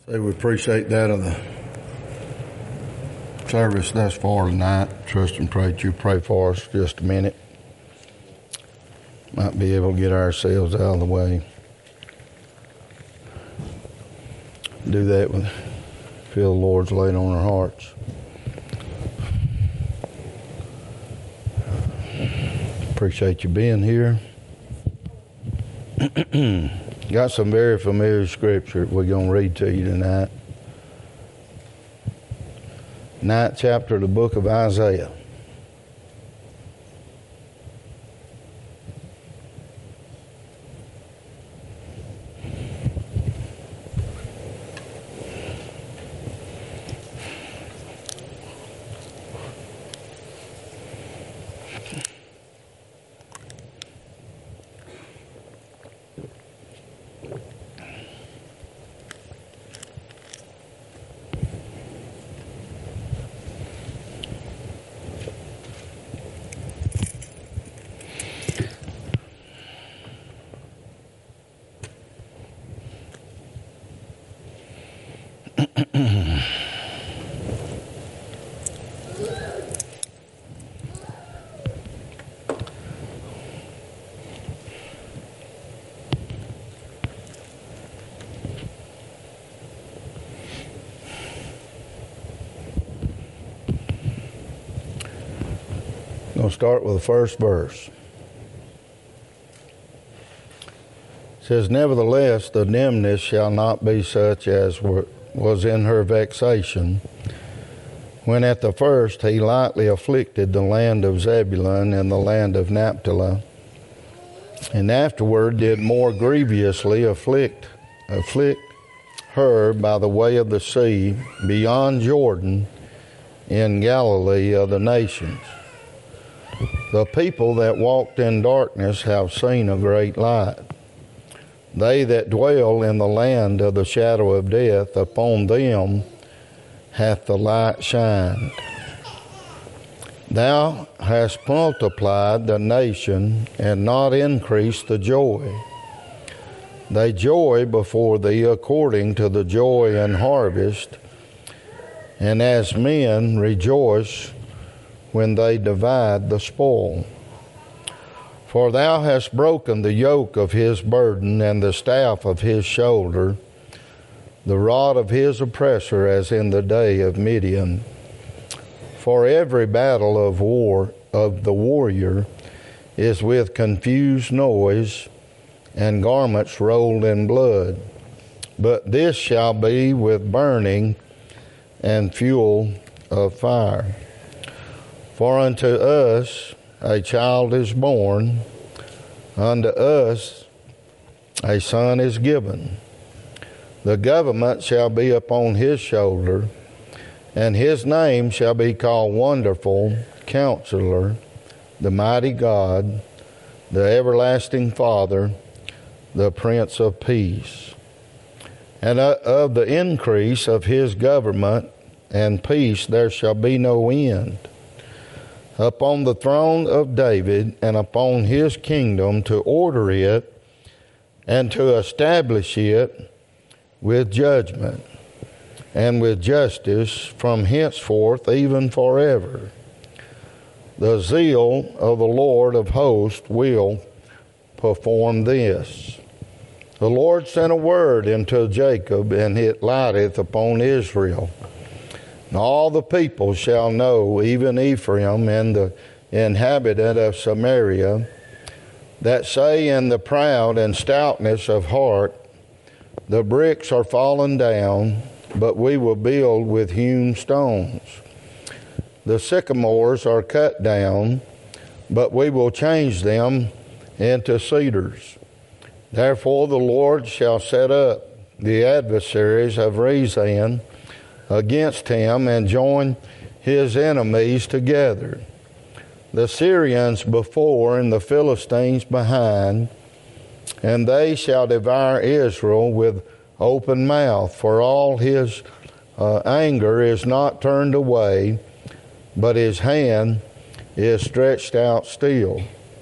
Say we appreciate that of the service thus far tonight. Trust and pray that you pray for us just a minute. Might be able to get ourselves out of the way. Do that with feel the Lord's laid on our hearts. Appreciate you being here. Got some very familiar scripture we're going to read to you tonight. 9th chapter of the book of Isaiah. I'm going to start with the first verse. It says, "Nevertheless, the dimness shall not be such as was in her vexation, when at the first he lightly afflicted the land of Zebulun and the land of Naphtali, and afterward did more grievously afflict her by the way of the sea, beyond Jordan, in Galilee of the nations. The people that walked in darkness have seen a great light. They that dwell in the land of the shadow of death, upon them hath the light shined. Thou hast multiplied the nation, and not increased the joy. They joy before thee according to the joy in harvest, and as men rejoice when they divide the spoil. For thou hast broken the yoke of his burden, and the staff of his shoulder, the rod of his oppressor, as in the day of Midian. For every battle of war of the warrior is with confused noise, and garments rolled in blood. But this shall be with burning and fuel of fire. For unto us a child is born, unto us a son is given. The government shall be upon his shoulder, and his name shall be called Wonderful, Counselor, the Mighty God, the Everlasting Father, the Prince of Peace. And of the increase of his government and peace there shall be no end, upon the throne of David and upon his kingdom, to order it and to establish it with judgment and with justice from henceforth even forever. The zeal of the Lord of hosts will perform this. The Lord sent a word into Jacob, and it lighteth upon Israel. And all the people shall know, even Ephraim and the inhabitant of Samaria, that say in the proud and stoutness of heart, the bricks are fallen down, but we will build with hewn stones. The sycamores are cut down, but we will change them into cedars. Therefore the Lord shall set up the adversaries of Rezin against him, and join his enemies together, the Syrians before and the Philistines behind, and they shall devour Israel with open mouth, for all his anger is not turned away, but his hand is stretched out still.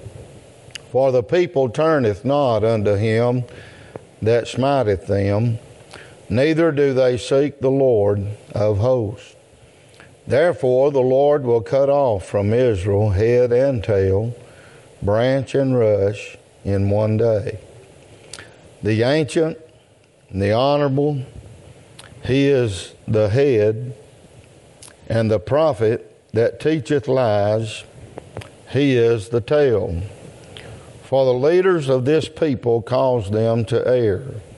For the people turneth not unto him that smiteth them, neither do they seek the Lord of hosts. Therefore the Lord will cut off from Israel head and tail, branch and rush in one day. The ancient and the honorable, he is the head, and the prophet that teacheth lies, he is the tail. For the leaders of this people cause them to err,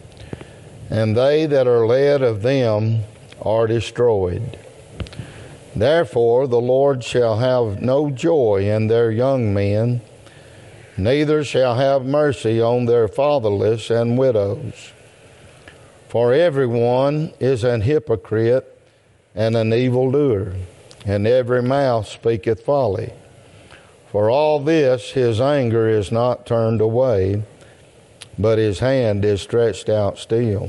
and they that are led of them are destroyed. Therefore the Lord shall have no joy in their young men, neither shall have mercy on their fatherless and widows. For everyone is an hypocrite and an evildoer, and every mouth speaketh folly. For all this his anger is not turned away, but his hand is stretched out still.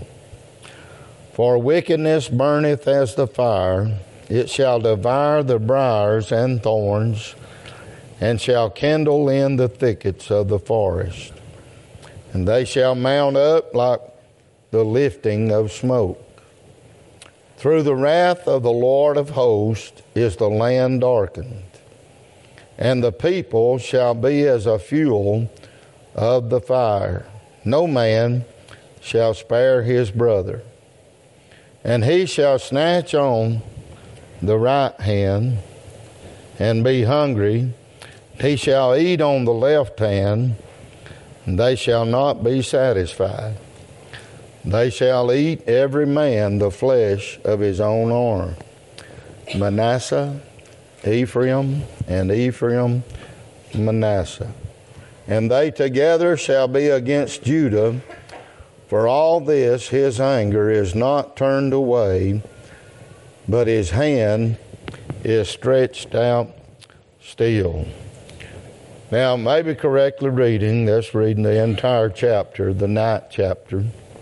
For wickedness burneth as the fire, it shall devour the briars and thorns, and shall kindle in the thickets of the forest. And they shall mount up like the lifting of smoke. Through the wrath of the Lord of hosts is the land darkened, and the people shall be as a fuel of the fire. No man shall spare his brother, and he shall snatch on the right hand and be hungry. He shall eat on the left hand, and they shall not be satisfied. They shall eat every man the flesh of his own arm. Manasseh, Ephraim, and Ephraim, Manasseh. And they together shall be against Judah. For all this his anger is not turned away, but his hand is stretched out still. Now, maybe correctly reading, that's reading the entire chapter, the 9th chapter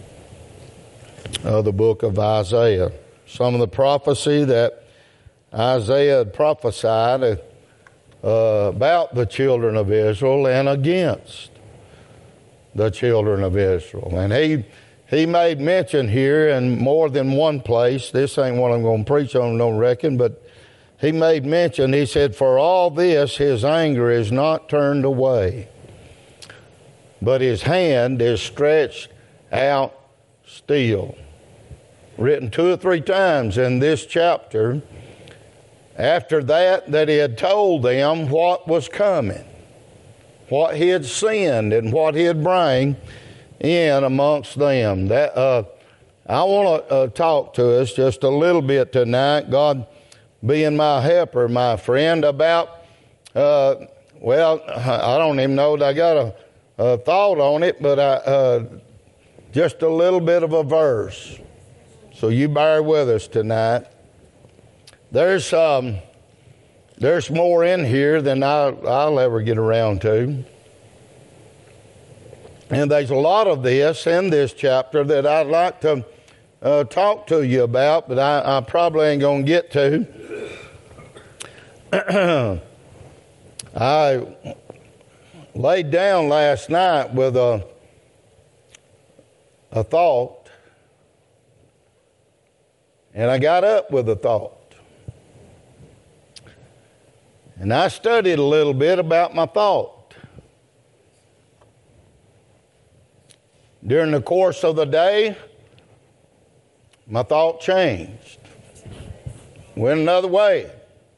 of the book of Isaiah. Some of the prophecy that Isaiah had prophesied about the children of Israel and against the children of Israel. And he made mention here in more than one place. This ain't what I'm going to preach on, don't reckon, but he made mention, he said, for all this his anger is not turned away, but his hand is stretched out still. Written 2 or 3 times in this chapter. After that he had told them what was coming, what he had sinned and what he'd bring in amongst them. That I want to talk to us just a little bit tonight, God being my helper, my friend, about, I don't even know that I got a thought on it, but just a little bit of a verse. So you bear with us tonight. There's more in here than I'll ever get around to. And there's a lot of this in this chapter that I'd like to talk to you about, but I probably ain't going to get to. I laid down last night with a thought, and I got up with a thought. And I studied a little bit about my thought. During the course of the day, my thought changed. Went another way.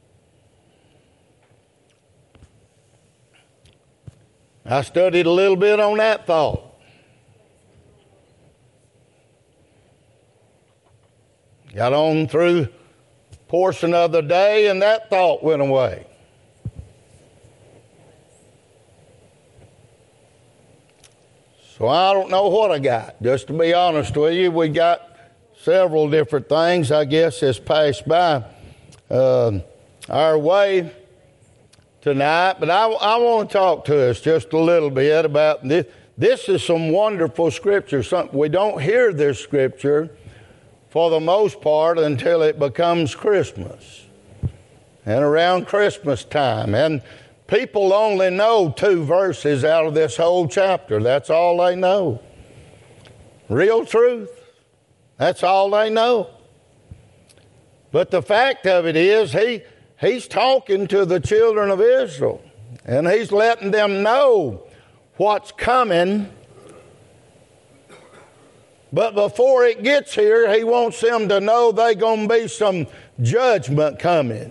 I studied a little bit on that thought. Got on through a portion of the day and that thought went away. So I don't know what I got. Just to be honest with you, we got several different things, I guess, that's passed by our way tonight. But I want to talk to us just a little bit about this. This is some wonderful scripture. We don't hear this scripture for the most part until it becomes Christmas and around Christmas time. And people only know 2 verses out of this whole chapter. That's all they know. Real truth. That's all they know. But the fact of it is, he's talking to the children of Israel, and he's letting them know what's coming. But before it gets here, he wants them to know there's going to be some judgment coming.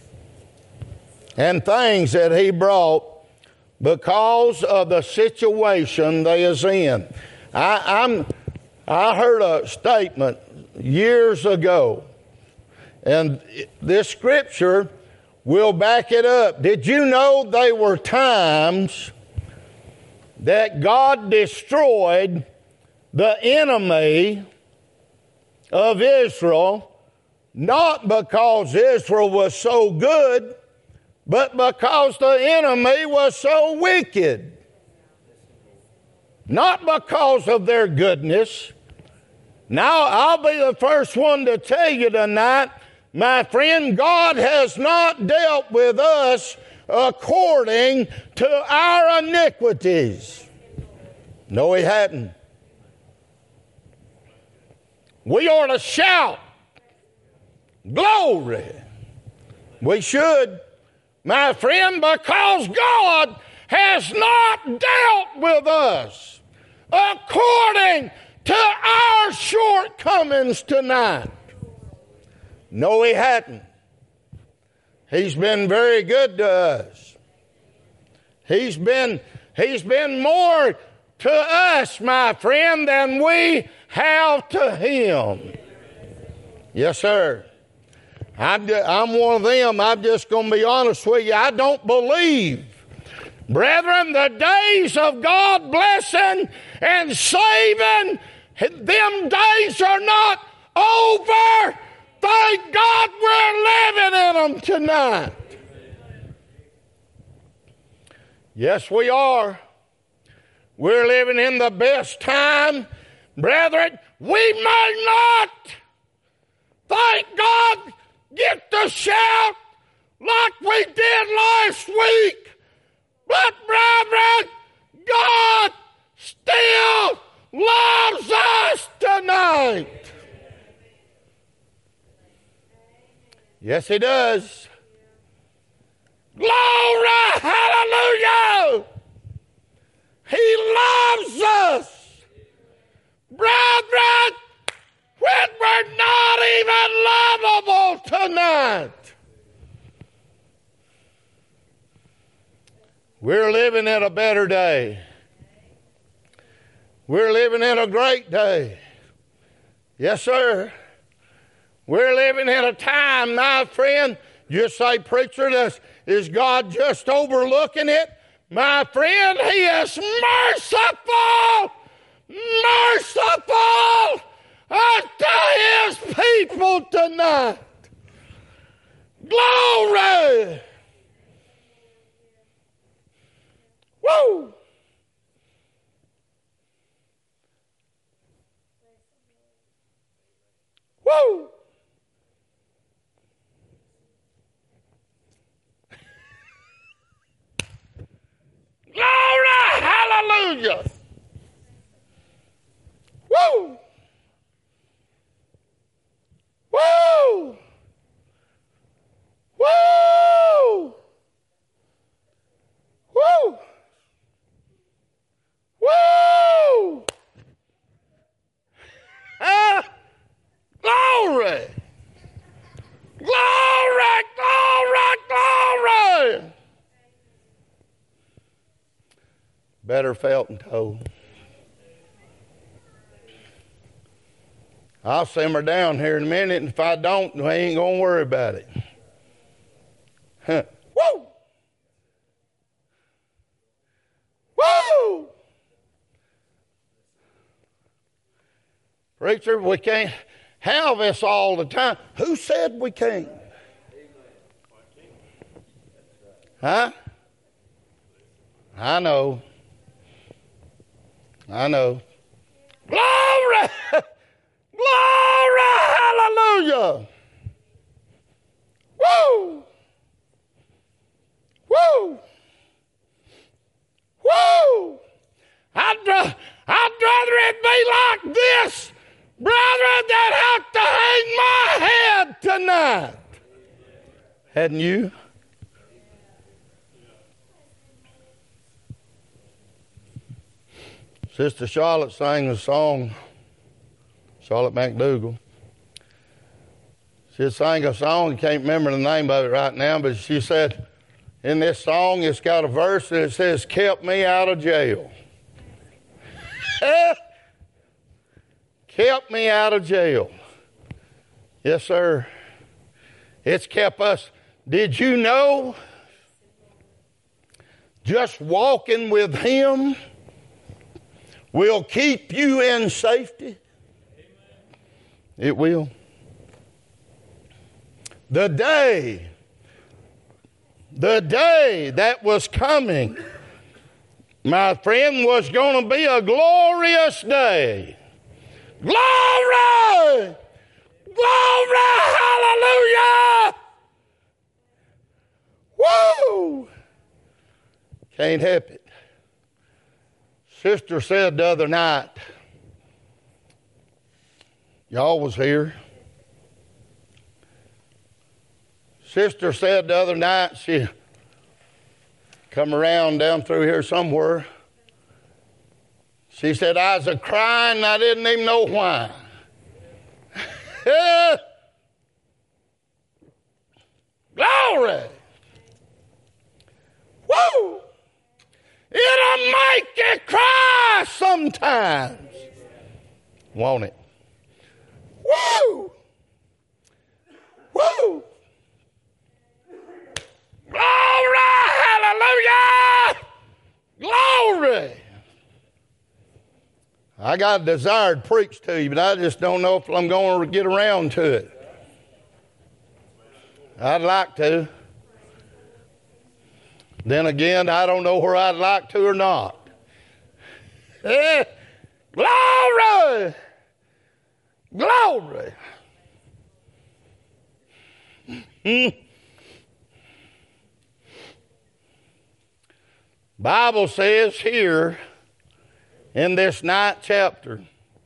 And things that he brought because of the situation they is in. I heard a statement years ago, and this scripture will back it up. Did you know there were times that God destroyed the enemy of Israel, not because Israel was so good, but because the enemy was so wicked? Not because of their goodness. Now, I'll be the first one to tell you tonight, my friend, God has not dealt with us according to our iniquities. No, he hadn't. We ought to shout, glory. We should, my friend, because God has not dealt with us according to our shortcomings tonight. No, he hadn't. He's been very good to us. He's been more to us, my friend, than we have to him. Yes, sir. I'm one of them. I'm just going to be honest with you. I don't believe, brethren, the days of God blessing and saving, them days are not over. Thank God we're living in them tonight. Yes, we are. We're living in the best time. Brethren, we may not, thank God, get to shout like we did last week. But, brethren, God still loves us tonight. Yes, he does. Glory, hallelujah. He loves us. Brethren, when we're not even lovable tonight. We're living in a better day. We're living in a great day. Yes, sir. We're living in a time, my friend. You say, preacher, is God just overlooking it? My friend, he is merciful. Merciful unto his people tonight. Glory. Woo. Woo. Glory, hallelujah. Woo! Woo! Woo! Woo! Woo! Glory! Glory! Glory! Glory! Better felt and told. I'll simmer down here in a minute, and if I don't, we ain't going to worry about it. Huh. Woo! Woo! Preacher, we can't have this all the time. Who said we can't? Huh? I know. Glory! Glory! Hallelujah! Woo! Woo! Woo! I'd rather it be like this Brethren, that have to hang my head tonight. Hadn't you? Sister Charlotte sang a song, Charlotte McDougall. She sang a song, I can't remember the name of it right now, but she said, in this song, it's got a verse that says, kept me out of jail. Kept me out of jail. Yes, sir. It's kept us. Did you know just walking with Him will keep you in safety? It will. The day that was coming, my friend, was going to be a glorious day. Glory! Glory! Hallelujah! Woo! Can't help it. Sister said the other night, y'all was here. Sister said the other night, she come around down through here somewhere. She said, I was a-crying and I didn't even know why. Glory! Woo! It'll make you cry sometimes. Won't it? Woo! Woo! Glory! Hallelujah! Glory! I got a desire to preach to you, but I just don't know if I'm going to get around to it. I'd like to. Then again, I don't know where I'd like to or not. Glory! Glory! Bible says here in this 9th chapter,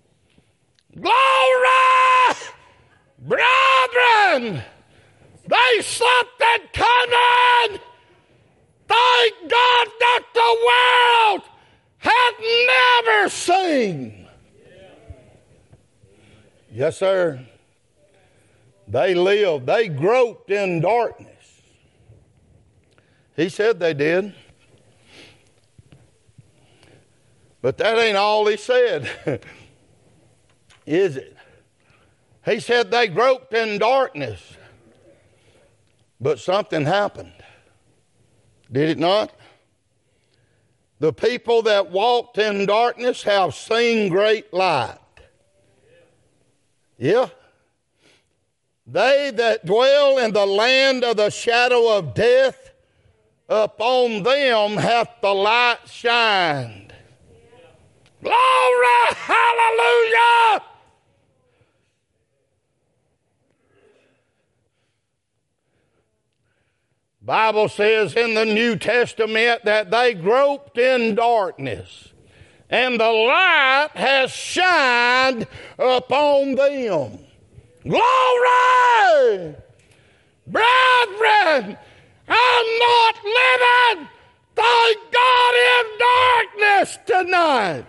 glory! Brethren, there's something coming! Thank God that the world had never seen. Yes, sir. They groped in darkness. He said they did. But that ain't all he said, is it? He said they groped in darkness. But something happened. Did it not? The people that walked in darkness have seen great light. Yeah. They that dwell in the land of the shadow of death, upon them hath the light shined. Glory! Hallelujah! Bible says in the New Testament that they groped in darkness, and the light has shined upon them. Glory! Brethren, I'm not living, thank God, in darkness tonight.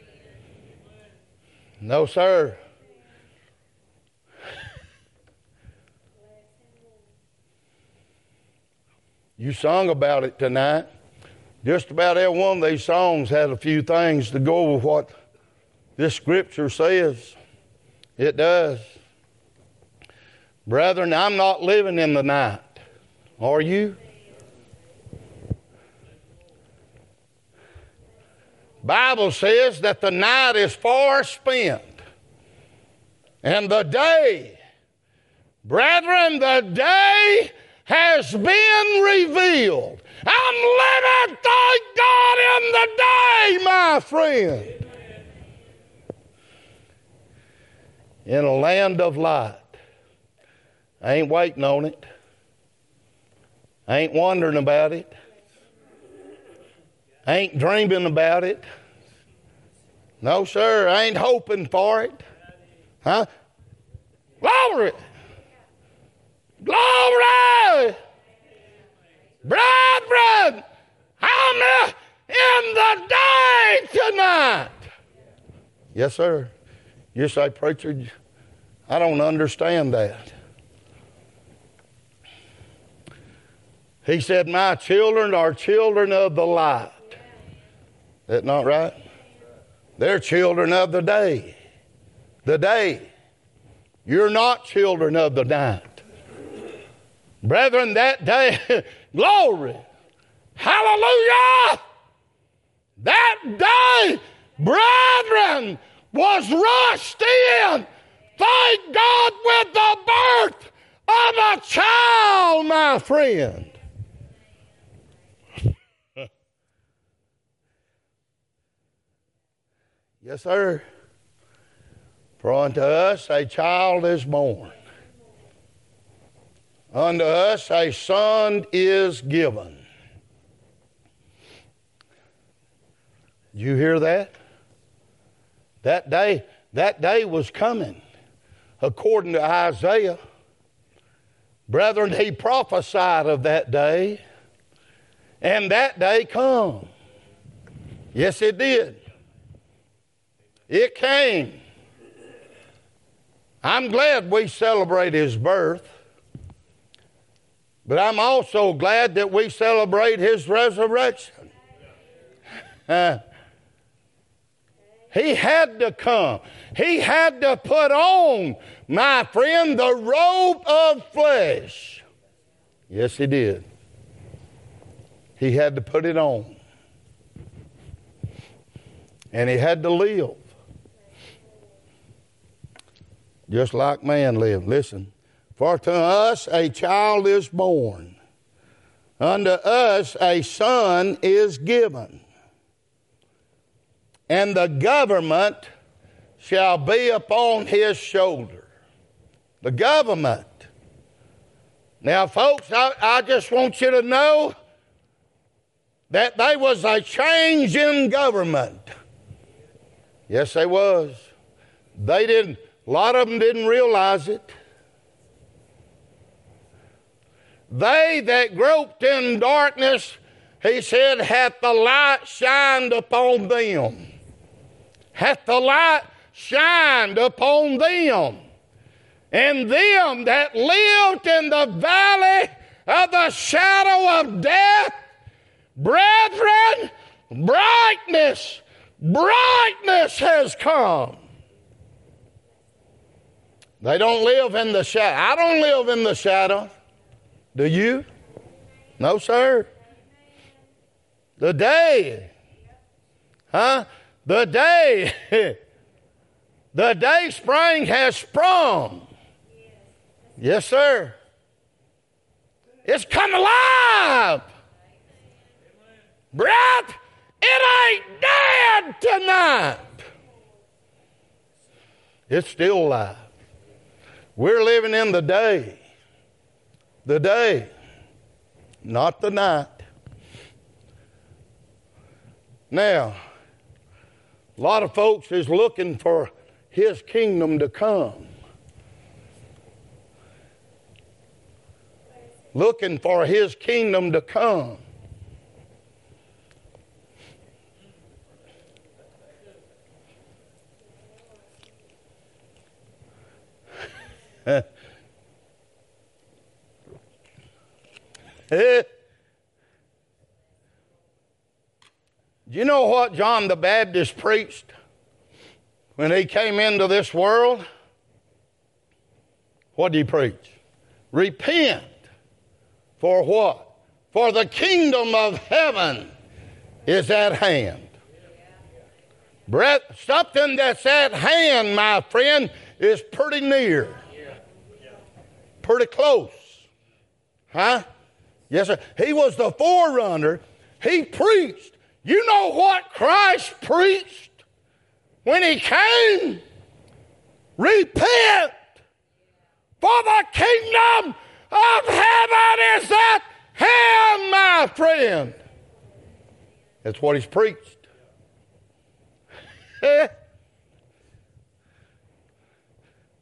No, sir. You sung about it tonight. Just about every one of these songs had a few things to go with what this scripture says. It does. Brethren, I'm not living in the night. Are you? Bible says that the night is far spent. And the day, brethren, the day has been revealed. I'm living, thank God, in the day, my friend. In a land of light. I ain't waiting on it. I ain't wondering about it. I ain't dreaming about it. No, sir, I ain't hoping for it. Huh? Glory! Glory! Brethren, I'm in the day tonight. Yes, sir. You say, preacher, I don't understand that. He said, my children are children of the light. Is that not right? They're children of the day. The day. You're not children of the night. Brethren, that day, glory, hallelujah, that day, brethren, was rushed in, thank God, with the birth of a child, my friend. Yes, sir. For unto us a child is born. Unto us a son is given. Did you hear that? That day was coming. According to Isaiah, brethren, he prophesied of that day, and that day come. Yes, it did. It came. I'm glad we celebrate his birth, but I'm also glad that we celebrate his resurrection. He had to come. He had to put on, my friend, the robe of flesh. Yes, he did. He had to put it on. And he had to live. Just like man lived. Listen. For to us a child is born. Unto us a son is given. And the government shall be upon his shoulder. The government. Now, folks, I just want you to know that there was a change in government. Yes, there was. A lot of them didn't realize it. They that groped in darkness, he said, hath the light shined upon them. Hath the light shined upon them. And them that lived in the valley of the shadow of death, brethren, brightness has come. They don't live in the shadow. I don't live in the shadow. Do you? No, sir. The day. The day spring has sprung. Yes, sir. It's come alive. Brett, it ain't dead tonight. It's still alive. We're living in the day. The day, not the night. Now, a lot of folks is looking for his kingdom to come. Looking for his kingdom to come. Do you know what John the Baptist preached when he came into this world? What did he preach? Repent. For what? For the kingdom of heaven is at hand. Something that's at hand, my friend, is pretty near. Pretty close. Huh? Yes, sir. He was the forerunner. He preached. You know what Christ preached when he came? Repent, for the kingdom of heaven is at hand, my friend. That's what he's preached.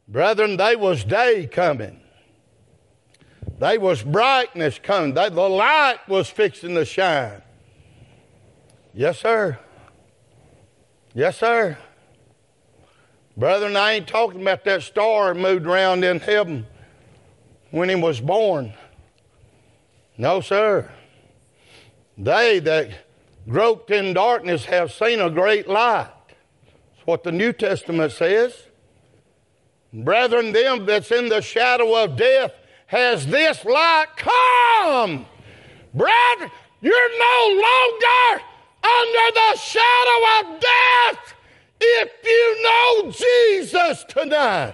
Brethren, they was day coming. They was brightness coming. The light was fixing to shine. Yes, sir. Yes, sir. Brethren, I ain't talking about that star that moved around in heaven when he was born. No, sir. They that groped in darkness have seen a great light. That's what the New Testament says. Brethren, them that's in the shadow of death has this light come. Brethren, you're no longer under the shadow of death if you know Jesus tonight.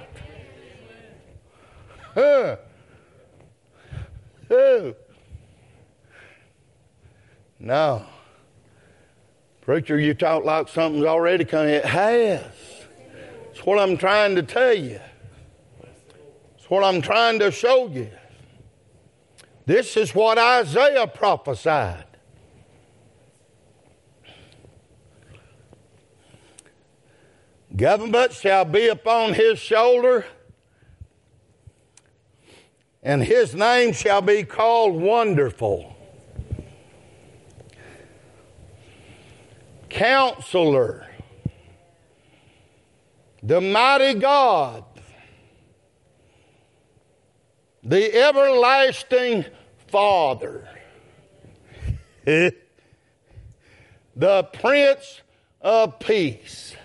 No. Preacher, you talk like something's already coming. It has. It's what I'm trying to tell you. It's what I'm trying to show you. This is what Isaiah prophesied. Government shall be upon his shoulder, and his name shall be called Wonderful, Counselor, the Mighty God, the Everlasting Father, the Prince of Peace.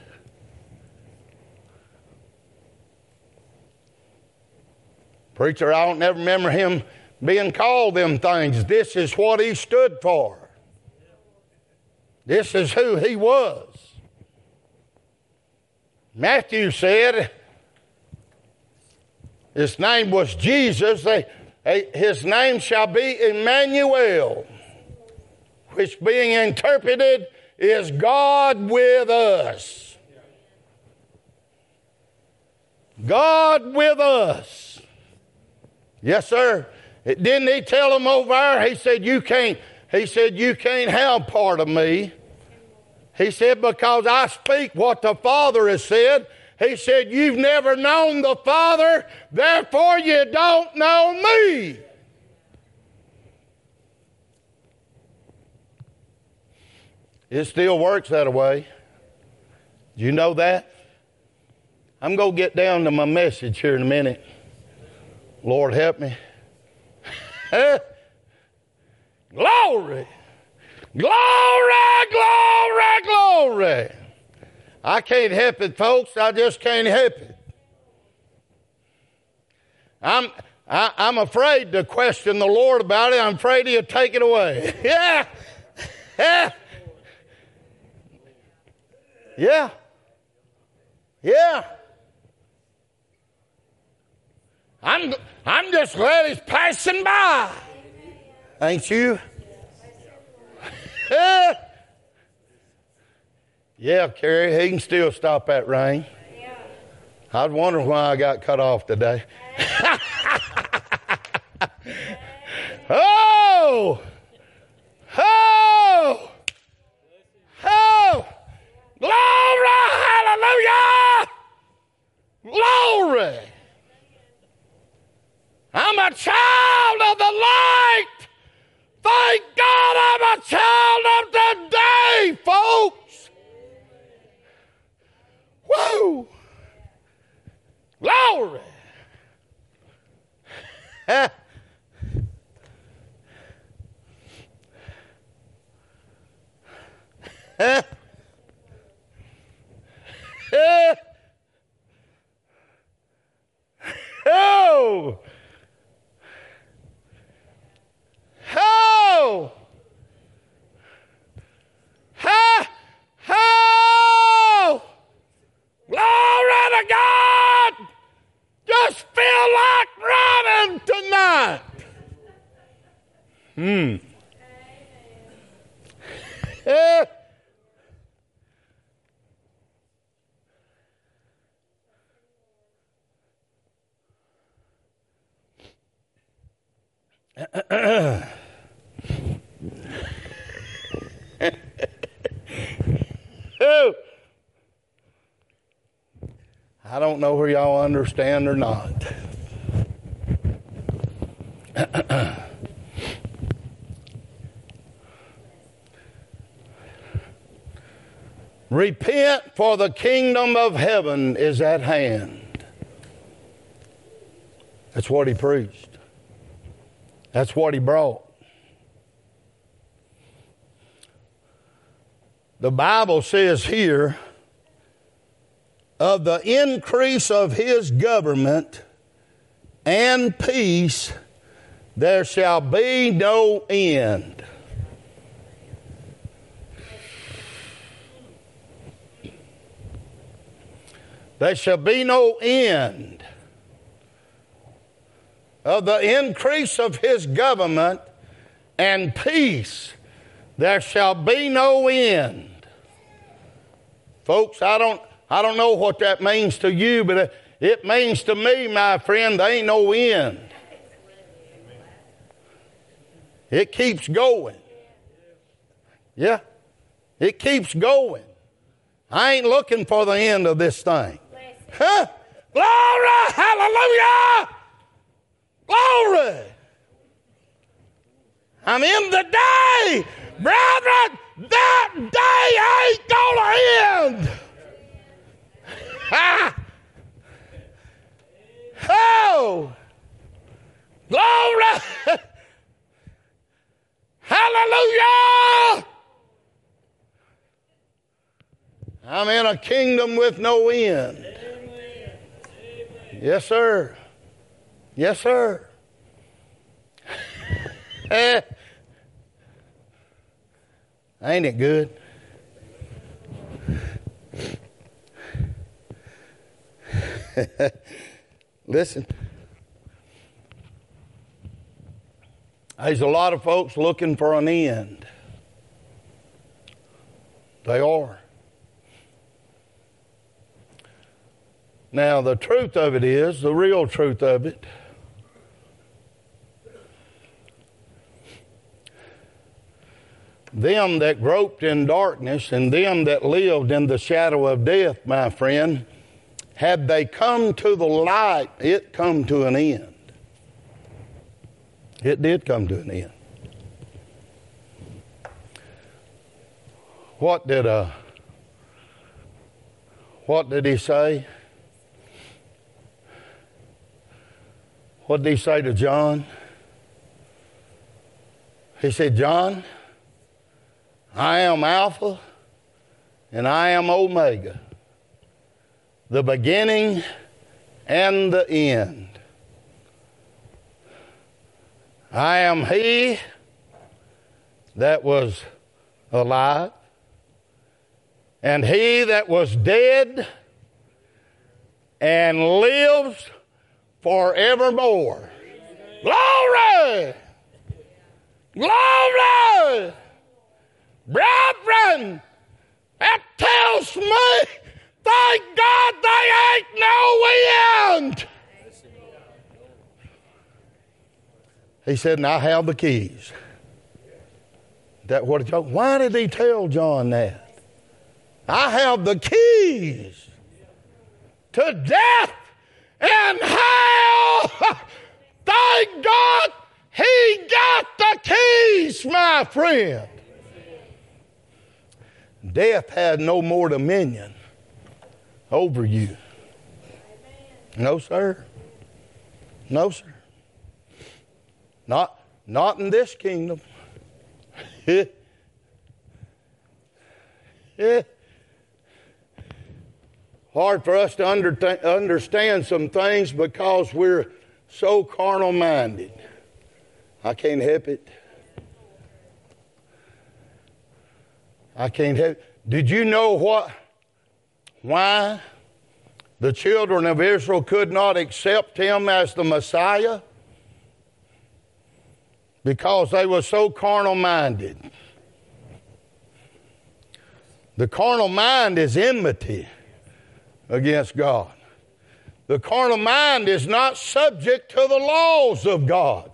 Preacher, I don't never remember him being called them things. This is what he stood for. This is who he was. Matthew said his name was Jesus. His name shall be Emmanuel, which being interpreted is God with us. God with us. Yes, sir. Didn't he tell them over there? He said, you can't have part of me. He said, because I speak what the Father has said. He said, you've never known the Father, therefore you don't know me. It still works that way. Do you know that? I'm going to get down to my message here in a minute. Lord, help me. Glory! Glory, glory, glory. I can't help it, folks. I just can't help it. I'm afraid to question the Lord about it. I'm afraid he'll take it away. Yeah. Yeah. Yeah. Yeah. I'm just glad he's passing by. Ain't you? Yeah, Carrie, he can still stop that rain. I was wondering why I got cut off today. Oh! Oh! Oh! Glory! Hallelujah! Glory! I'm a child of the light. Thank God I'm a child of today, folks. Woo! Glory! Oh! Oh! Ha! Oh! Glory to God! Just feel like running tonight. I don't don't know whether y'all understand or not. Repent, for the kingdom of heaven is at hand. That's what he preached. That's what he brought. The Bible says here, of the increase of his government and peace, there shall be no end. There shall be no end of the increase of his government and peace. There shall be no end. Folks, I don't know what that means to you, but it means to me, my friend, there ain't no end. It keeps going. Yeah, it keeps going. I ain't looking for the end of this thing. Huh? Glory! Hallelujah! Glory! I'm in the day, brethren. That day ain't gonna end. Ha! Oh! Glory! Hallelujah! I'm in a kingdom with no end. Yes, sir. Yes, sir. Ain't it good? Listen. There's a lot of folks looking for an end. They are. Now, the truth of it is, the real truth of it, them that groped in darkness and them that lived in the shadow of death, my friend, had they come to the light, it come to an end. It did come to an end. What did he say? What did he say to John? He said, John, I am Alpha and I am Omega, the beginning and the end. I am he that was alive and he that was dead and lives forevermore. Glory! Glory! Brethren, that tells me, thank God there ain't no end. He said, and I have the keys. That what he told? Why did he tell John that? I have the keys to death and hell. Thank God he got the keys, my friend. Death had no more dominion over you. No, sir. No, sir. Not in this kingdom. Hard for us to understand some things because we're so carnal-minded. I can't help it. I can't help it. Did you know why the children of Israel could not accept him as the Messiah? Because they were so carnal-minded. The carnal mind is enmity against God. The carnal mind is not subject to the laws of God.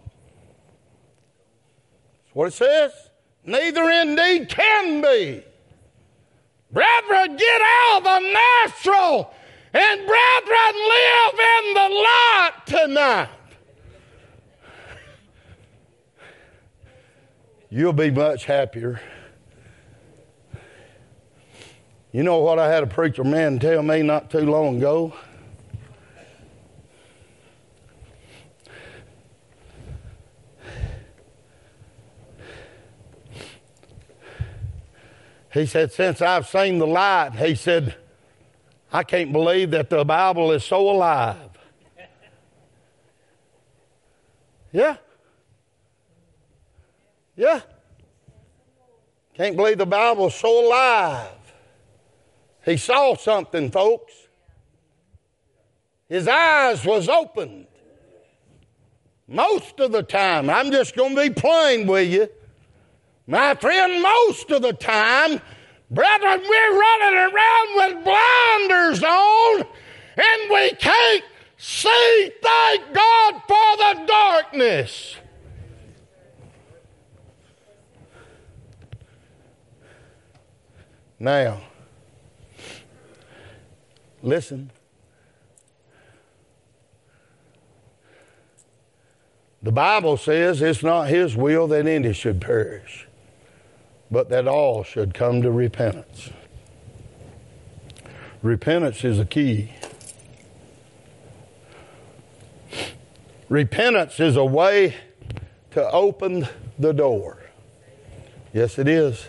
That's what it says. Neither indeed can be. Brethren, get out of the natural And brethren, live in the light tonight. You'll be much happier. You know what I had a preacher man tell me not too long ago? He said, since I've seen the light, he said, I can't believe that the Bible is so alive. Yeah. Yeah. Can't believe the Bible's so alive. He saw something, folks. His eyes was opened. Most of the time, I'm just going to be plain with you. My friend, most of the time, brethren, we're running around with blinders on and we can't see. Thank God for the darkness. Now, listen. The Bible says it's not His will that any should perish, but that all should come to repentance. Repentance is a key. Repentance is a way to open the door. Yes, it is.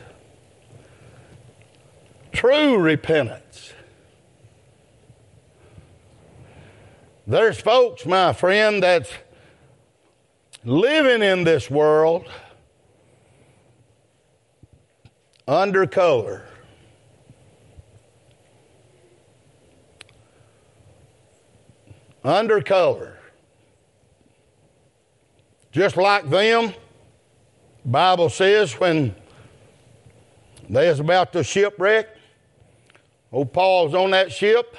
True repentance. There's folks, my friend, that's living in this world under color. Under color. Just like them, the Bible says when they was about to shipwreck, old Paul's on that ship,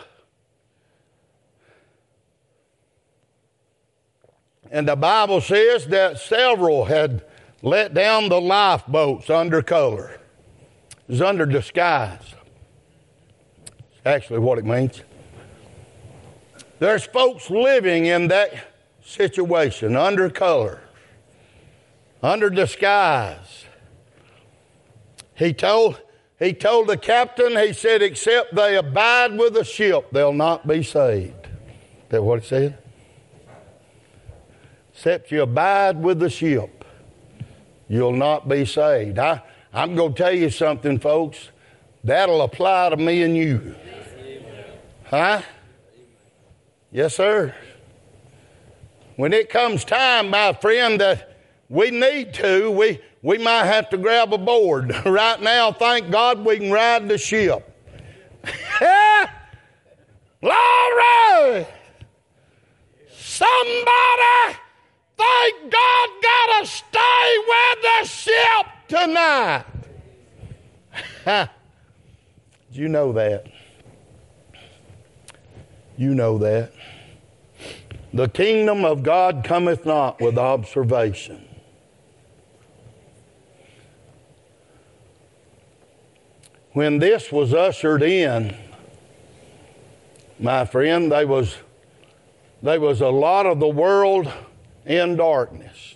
and the Bible says that several had let down the lifeboats under color. It was under disguise. That's actually what it means. There's folks living in that situation, under color, under disguise. He told the captain, he said, except they abide with the ship, they'll not be saved. Is that what he said? Except you abide with the ship, you'll not be saved. I'm going to tell you something, folks. That'll apply to me and you. Huh? Yes, sir. When it comes time, my friend, that we need to, we might have to grab a board. Right now, thank God we can ride the ship. Glory! Somebody, thank God, gotta stay with the ship tonight. Do you know that? You know that. The kingdom of God cometh not with observation. When this was ushered in, my friend, there was a lot of the world in darkness.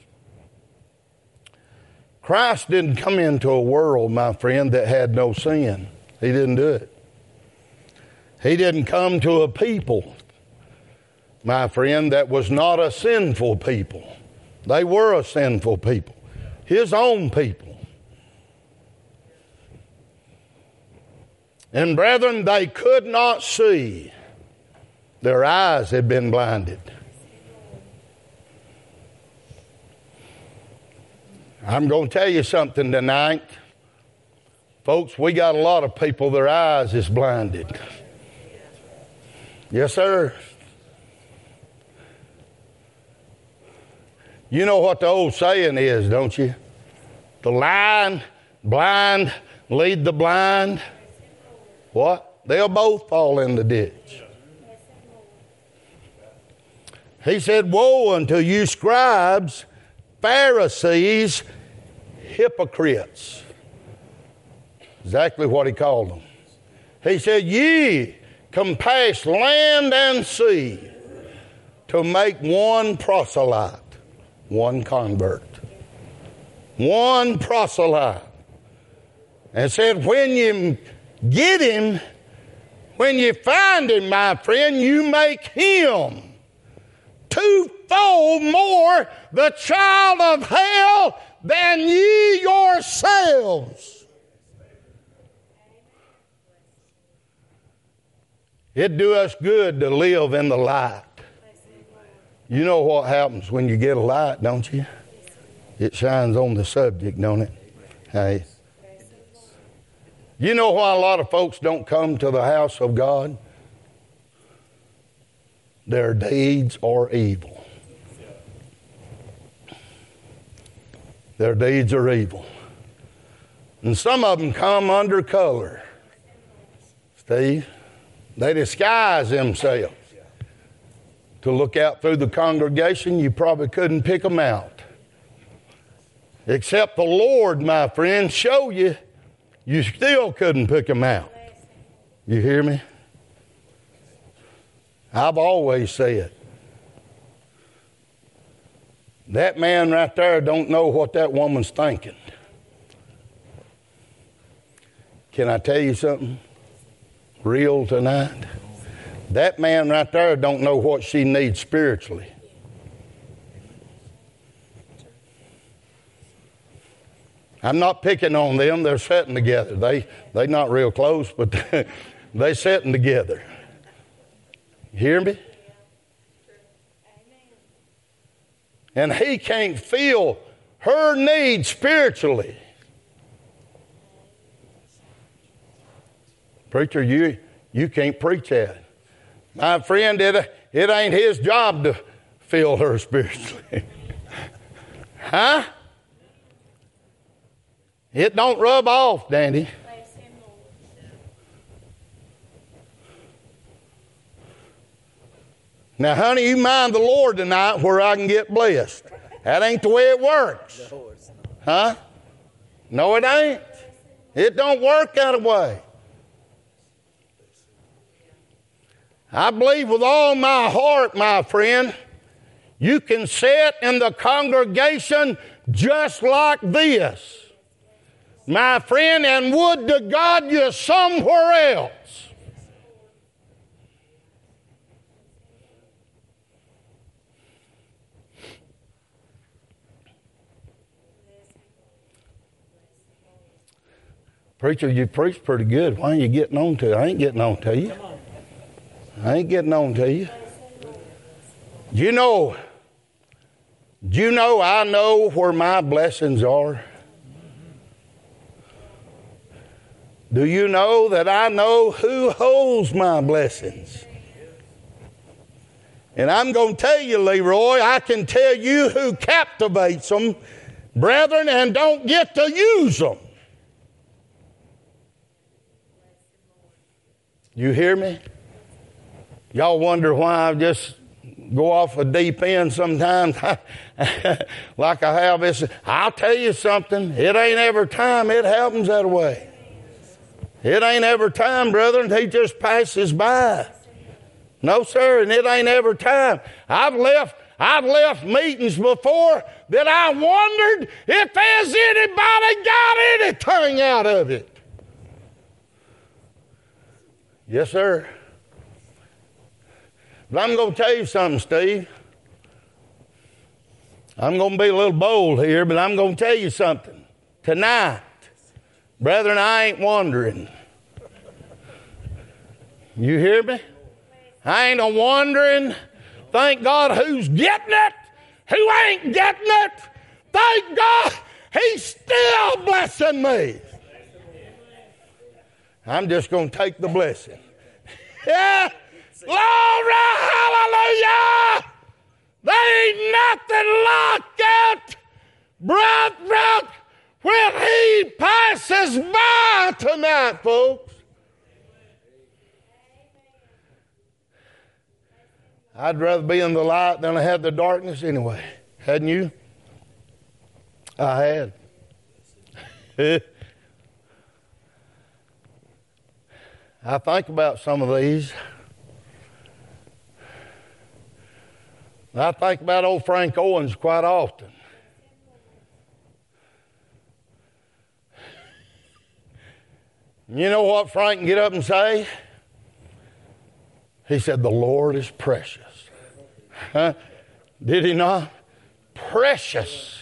Christ didn't come into a world, my friend, that had no sin. He didn't do it. He didn't come to a people, my friend, that was not a sinful people. They were a sinful people. His own people. And brethren, they could not see. Their eyes had been blinded. I'm going to tell you something tonight. Folks, we got a lot of people, their eyes is blinded. Yes, sir. You know what the old saying is, don't you? The blind lead the blind. What? They'll both fall in the ditch. He said, woe unto you scribes, Pharisees, hypocrites. Exactly what he called them. He said, ye compass land and sea to make one proselyte, one convert, one proselyte. And said, when you get him, when you find him, my friend, you make him twofold more the child of hell than ye yourselves. It'd do us good to live in the light. You know what happens when you get a light, don't you? It shines on the subject, don't it? Hey. You know why a lot of folks don't come to the house of God? Their deeds are evil. Their deeds are evil. And some of them come under color. Steve, they disguise themselves. To look out through the congregation, you probably couldn't pick them out. Except the Lord, my friend, show you, you still couldn't pick them out. You hear me? I've always said, that man right there don't know what that woman's thinking. Can I tell you something real tonight? That man right there don't know what she needs spiritually. I'm not picking on them. They're sitting together. They not real close, but they sitting together. You hear me? And he can't feel her need spiritually. Preacher, you can't preach that. My friend, it ain't his job to fill her spiritually. Huh? It don't rub off, Danny. Now, honey, you mind the Lord tonight where I can get blessed. That ain't the way it works. Huh? No, it ain't. It don't work that way. I believe with all my heart, my friend, you can sit in the congregation just like this, my friend, and would to God you're somewhere else. Preacher, you preach pretty good. Why are you getting on to it? I ain't getting on to you. I ain't getting on to you. Do you know I know where my blessings are? Do you know that I know who holds my blessings? And I'm going to tell you, Leroy, I can tell you who captivates them, brethren, and don't get to use them. You hear me? Y'all wonder why I just go off a deep end sometimes like I have this. I'll tell you something. It ain't every time it happens that way. It ain't every time, brethren. He just passes by. No, sir, and it ain't every time. I've left meetings before that I wondered if there's anybody got anything out of it. Yes, sir. But I'm going to tell you something, Steve. I'm going to be a little bold here, but I'm going to tell you something. Tonight, brethren, I ain't wondering. You hear me? I ain't a-wondering. Thank God who's getting it, who ain't getting it. Thank God he's still blessing me. I'm just going to take the blessing. Yeah. Glory, hallelujah. There ain't nothing like it, brethren, when he passes by tonight, folks. I'd rather be in the light than I had the darkness anyway. Hadn't you? I had. I think about some of these. I think about old Frank Owens quite often. You know what Frank can get up and say? He said, the Lord is precious. Huh? Did he not? Precious.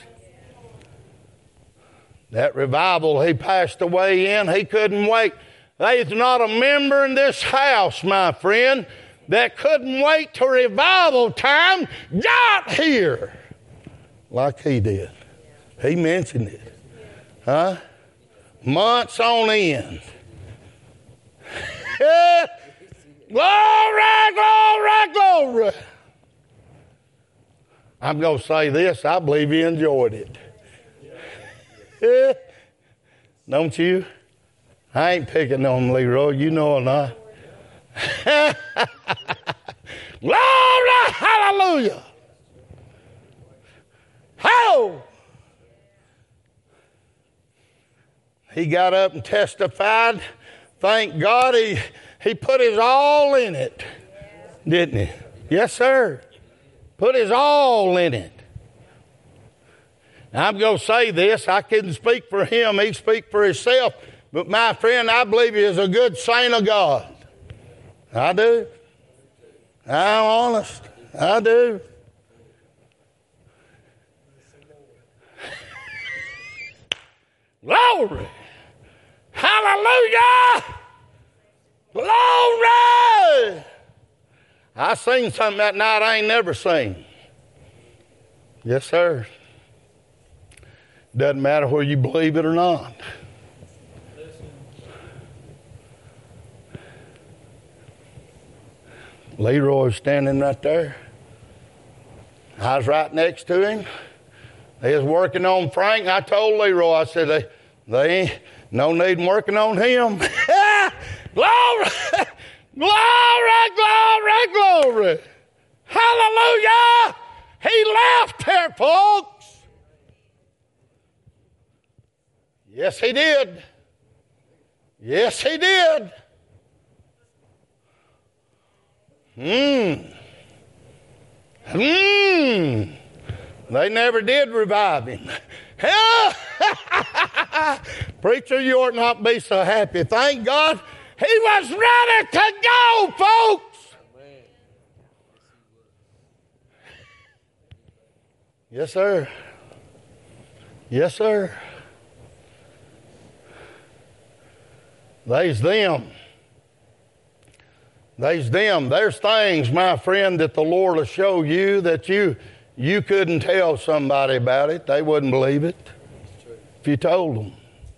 That revival he passed away in, he couldn't wait. There's not a member in this house, my friend, that couldn't wait till revival time got here like he did. He mentioned it. Huh? Months on end. Glory, glory, glory. I'm going to say this. I believe he enjoyed it. Don't you? I ain't picking on Leroy. You know or not. Glory, hallelujah. How? He got up and testified. Thank God he put his all in it, didn't he? Yes, sir. Put his all in it. Now, I'm going to say this. I couldn't speak for him. He speak for himself. But, my friend, I believe he is a good saint of God. I do. I'm honest. I do. Glory. Hallelujah. Glory. I seen something that night I ain't never seen. Yes, sir. Doesn't matter whether you believe it or not. Leroy's standing right there. I was right next to him. They was working on Frank. I told Leroy, I said, they ain't no need in working on him. Glory, glory, glory, glory. Hallelujah. He left here, folks. Yes, he did. Yes, he did. They never did revive him. Preacher, you ought not be so happy. Thank God he was ready to go, folks. Yes, sir. Yes, sir. There's them. There's them. There's things, my friend, that the Lord will show you that you couldn't tell somebody about it. They wouldn't believe it if you told them.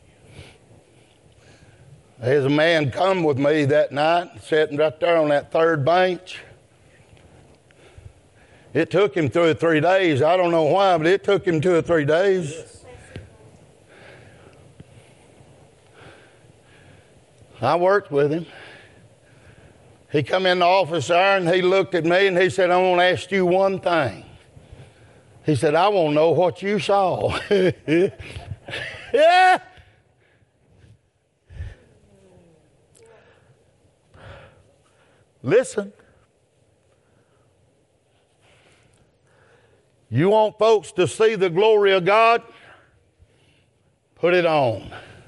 There's a man come with me that night, sitting right there on that third bench. It took him 2 or 3 days. I don't know why, but it took him 2 or 3 days. I worked with him. He come in the office there and he looked at me and he said, I want to ask you one thing. He said, I want to know what you saw. Yeah. Listen. You want folks to see the glory of God? Put it on.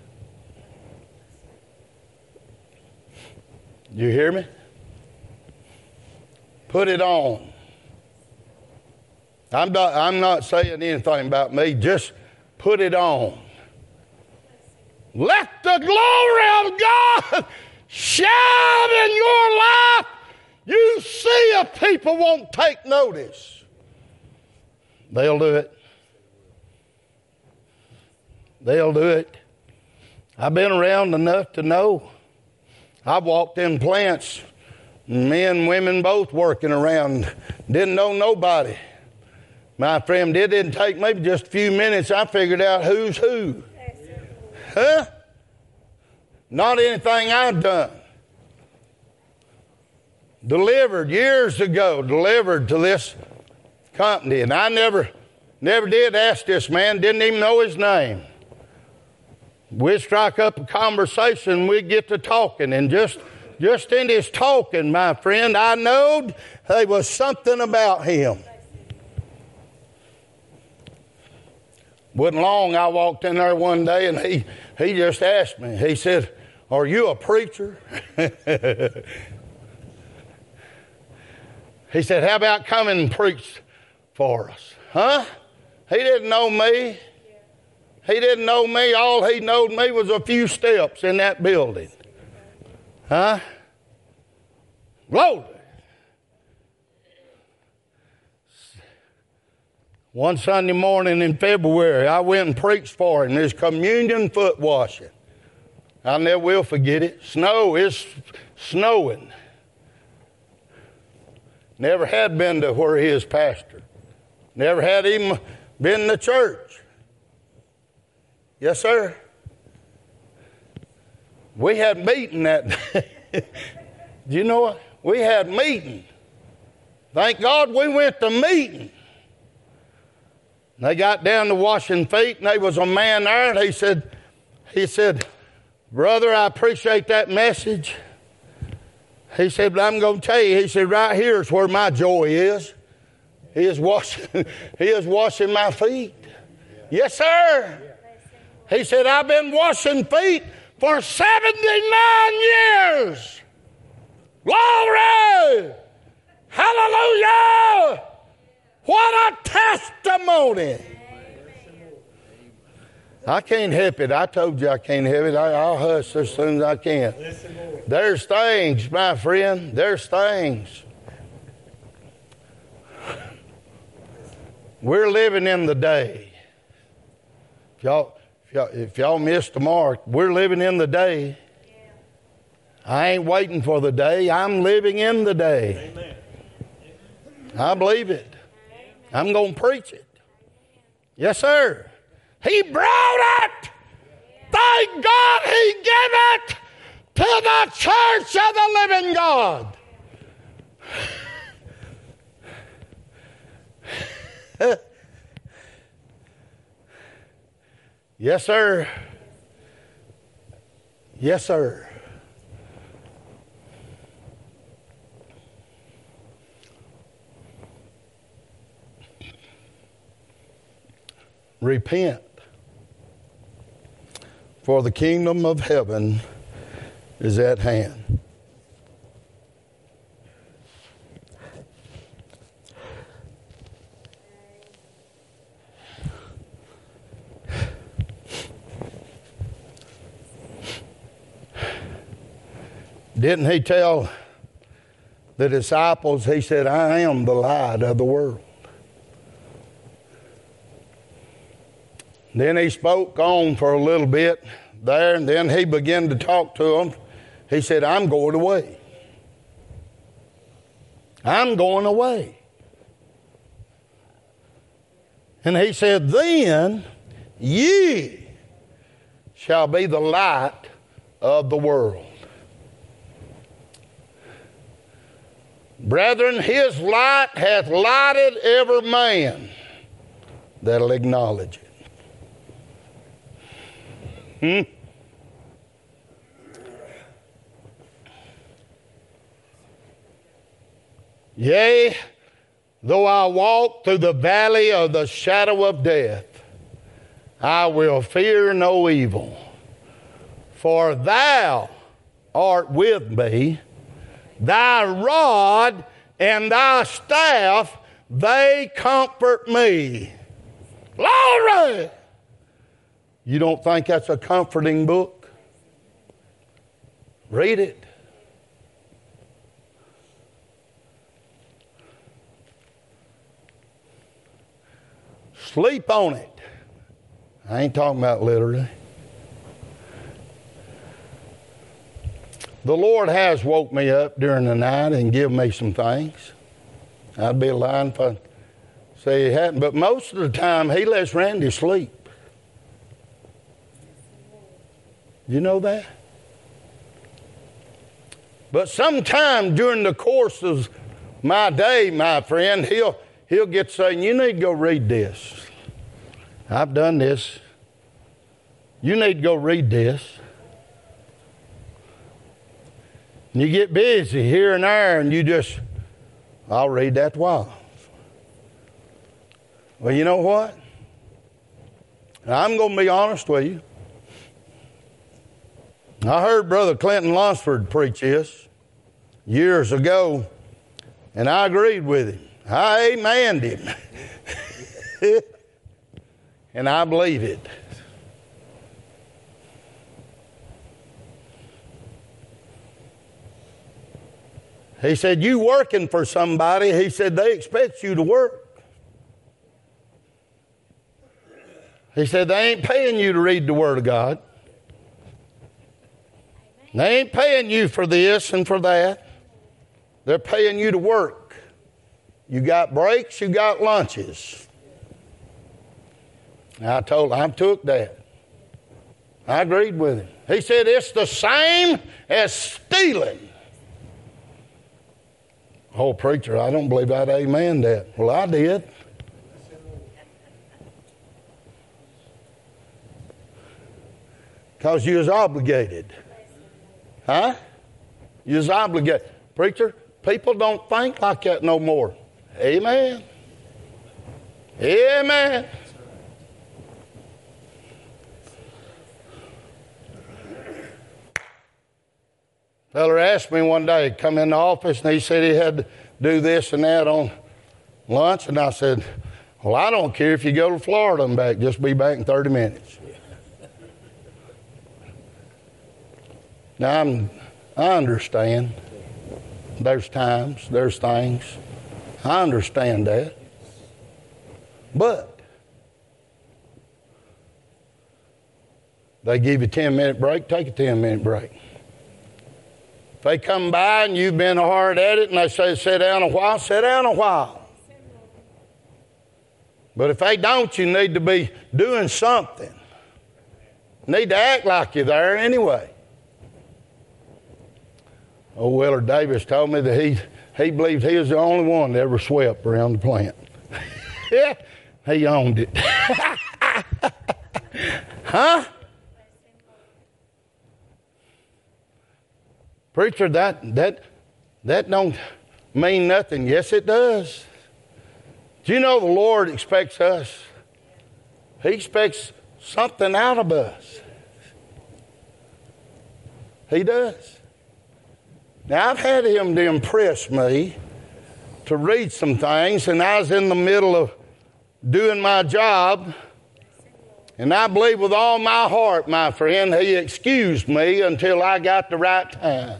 You hear me? Put it on. I'm not saying anything about me. Just put it on. Let the glory of God shine in your life. You see if people won't take notice. They'll do it. They'll do it. I've been around enough to know. I've walked in plants, men and women both working around. Didn't know nobody. My friend, it didn't take maybe just a few minutes. I figured out who's who. Huh? Not anything I've done. Delivered years ago, delivered to this company. And I never did ask this man, didn't even know his name. We'd strike up a conversation, we'd get to talking, and just Just in his talking, my friend, I knowed there was something about him. Wasn't long, I walked in there one day and he just asked me. He said, "Are you a preacher?" He said, "How about coming and preach for us?" Huh? He didn't know me. He didn't know me. All he knowed me was a few steps in that building. Huh? Glory. One Sunday morning in February, I went and preached for him. There's communion foot washing. I never will forget it. Snow is snowing. Never had been to where he is pastor. Never had even been to church. Yes, sir. We had meeting that day. Do you know what? We had meeting. Thank God we went to meeting. They got down to washing feet, and there was a man there, and he said, "Brother, I appreciate that message." He said, "But I'm going to tell you," he said, "right here is where my joy is. He is washing my feet." Yes, sir. He said, "I've been washing feet for 79 years. Glory! Hallelujah! What a testimony!" I can't help it. I told you I can't help it. I'll hush as soon as I can. There's things, my friend. There's things. We're living in the day. If y'all missed the mark, we're living in the day. I ain't waiting for the day. I'm living in the day. Amen. I believe it. I'm going to preach it. Yes, sir. He brought it. Thank God he gave it to the church of the living God. Yes, sir. Yes, sir. Repent, for the kingdom of heaven is at hand. Didn't he tell the disciples, he said, "I am the light of the world." Then he spoke on for a little bit there, and then he began to talk to them. He said, "I'm going away. I'm going away." And he said, "Then ye shall be the light of the world." Brethren, his light hath lighted every man that'll acknowledge it. Yea, though I walk through the valley of the shadow of death, I will fear no evil. For thou art with me, thy rod and thy staff, they comfort me. Glory! You don't think that's a comforting book? Read it. Sleep on it. I ain't talking about literally. The Lord has woke me up during the night and given me some things. I'd be lying if I say He hadn't. But most of the time, He lets Randy sleep. You know that? But sometime during the course of my day, my friend, he'll get saying, "You need to go read this. I've done this. You need to go read this." And you get busy here and there, and you just, I'll read that while. Well, you know what? I'm going to be honest with you. I heard Brother Clinton Lunsford preach this years ago, and I agreed with him. I amened him. And I believe it. He said, you working for somebody, he said, they expect you to work. He said, they ain't paying you to read the Word of God. They ain't paying you for this and for that. They're paying you to work. You got breaks, you got lunches. And I took that. I agreed with him. He said, it's the same as stealing. Oh, preacher, I don't believe I'd amen that. Well, I did. Because you was obligated. Huh? You was obligated. Preacher, people don't think like that no more. Amen. Amen. Feller asked me one day, come in the office, and he said he had to do this and that on lunch. And I said, well, I don't care if you go to Florida and back. Just be back in 30 minutes. Now, I understand. There's times, there's things. I understand that. But they give you a 10-minute break, take a 10-minute break. If they come by and you've been hard at it and they say, sit down a while, sit down a while. But if they don't, you need to be doing something. You need to act like you're there anyway. Old Willard Davis told me that he believed he was the only one that ever swept around the plant. He owned it. Huh? Preacher, that don't mean nothing. Yes, it does. Do you know the Lord expects us? He expects something out of us. He does. Now, I've had him to impress me to read some things, and I was in the middle of doing my job, and I believe with all my heart, my friend, he excused me until I got the right time.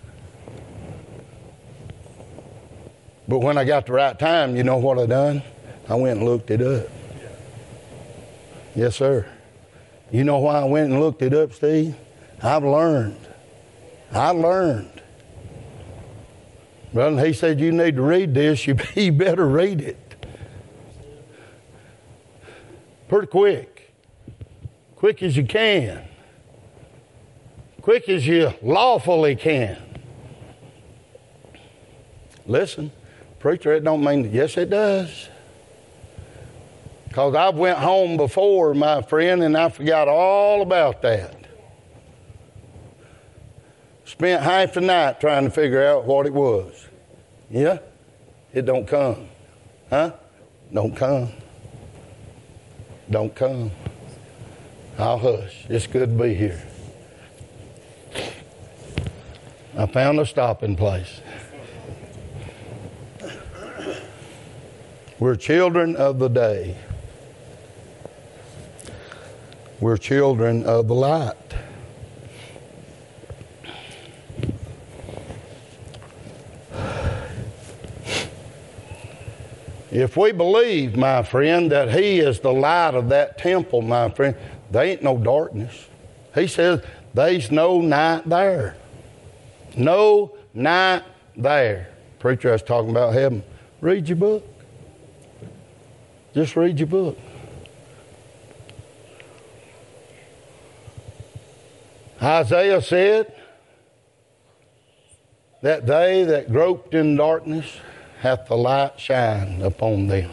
But when I got the right time, you know what I done? I went and looked it up. Yes, sir. You know why I went and looked it up, Steve? I've learned. I learned. Brother, he said, you need to read this. You better read it. Pretty quick. Quick as you can. Quick as you lawfully can. Listen, preacher, it don't mean, yes, it does. Because I've went home before, my friend, and I forgot all about that. Spent half the night trying to figure out what it was. Yeah? It don't come. Huh? Don't come. Don't come. I'll hush. It's good to be here. I found a stopping place. We're children of the day. We're children of the light. If we believe, my friend, that he is the light of that temple, my friend, there ain't no darkness. He says there's no night there. No night there. Preacher, I was talking about heaven. Read your book. Just read your book. Isaiah said that they that groped in darkness hath the light shine upon them.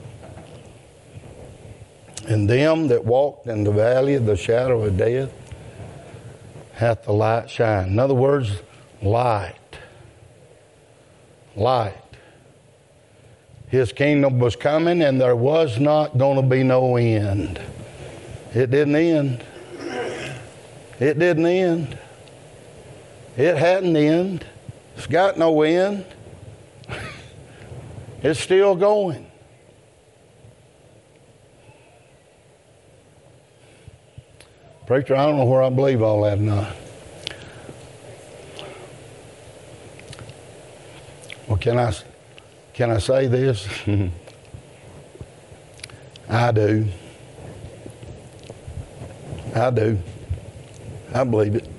And them that walked in the valley of the shadow of death hath the light shine. In other words, light. Light. His kingdom was coming and there was not going to be no end. It didn't end. It didn't end. It hadn't ended. It's got no end. It's still going. Preacher, I don't know where I believe all that or not. Well, can I say this? I do. I do. I believe it.